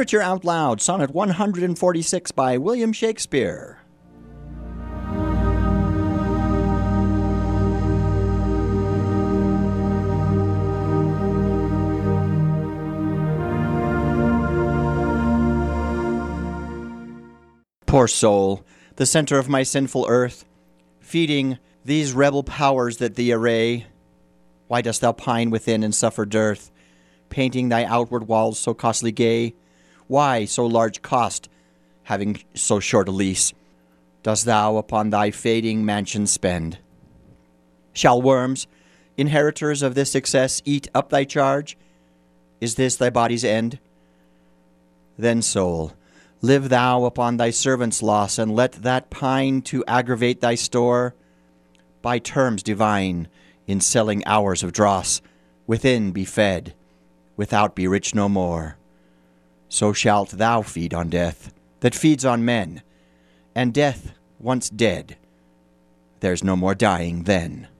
Literature Out Loud, Sonnet 146 by William Shakespeare. Poor soul, the center of my sinful earth, feeding these rebel powers that thee array, why dost thou pine within and suffer dearth, painting thy outward walls so costly gay? Why so large cost, having so short a lease, dost thou upon thy fading mansion spend? Shall worms, inheritors of this success, eat up thy charge? Is this thy body's end? Then, soul, live thou upon thy servant's loss, and let that pine to aggravate thy store, by terms divine, in selling hours of dross, within be fed, without be rich no more. So shalt thou feed on death, that feeds on men, and death once dead, there's no more dying then.